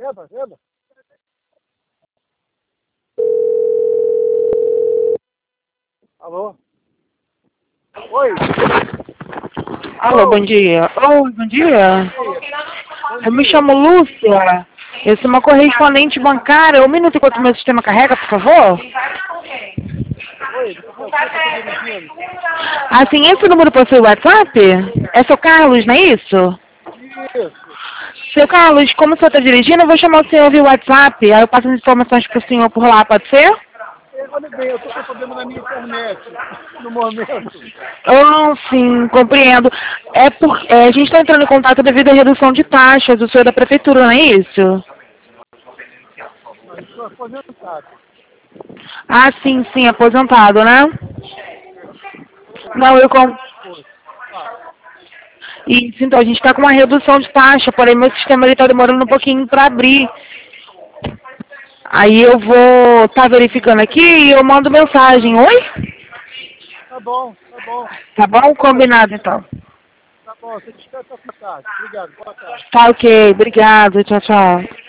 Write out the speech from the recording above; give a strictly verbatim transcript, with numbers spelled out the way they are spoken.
Eba, eba. Alô? Oi? Alô, bom dia. Oi, bom dia. Bom Eu me dia. chamo Lúcia. Eu sou uma correspondente bancária. Um minuto enquanto meu sistema carrega, por favor. Oi, o que é que eu tô dirigindo? Assim, esse número possui WhatsApp? É seu Carlos, não é isso? Isso. Seu Carlos, como o senhor está dirigindo, eu vou chamar o senhor via WhatsApp. Aí eu passo as informações para o senhor por lá, pode ser? É, olha bem, eu tô com problema na minha internet, no momento. Oh, sim, compreendo. É porque a gente está entrando em contato devido à redução de taxas do senhor da prefeitura, não é isso? Não, eu estou aposentado. Ah, sim, sim, aposentado, né? Eu Não, eu trabalho com... com esposa. Ah, Isso, então, a gente está com uma redução de taxa, porém meu sistema está demorando um pouquinho para abrir. Aí eu vou estar verificando aqui e eu mando mensagem. Oi? tá bom, tá bom. Tá bom? Olha, Combinado, então. tá bom, você descansa à vontade. Obrigado, boa tarde. Tá ok, obrigado, tchau, tchau.